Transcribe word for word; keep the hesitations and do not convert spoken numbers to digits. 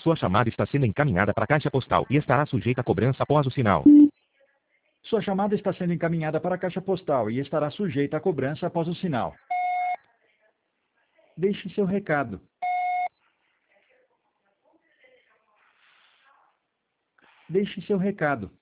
Sua chamada está sendo encaminhada para a caixa postal e estará sujeita a cobrança após o sinal. Sua chamada está sendo encaminhada para a caixa postal e estará sujeita a cobrança após o sinal. Deixe seu recado. Deixe seu recado.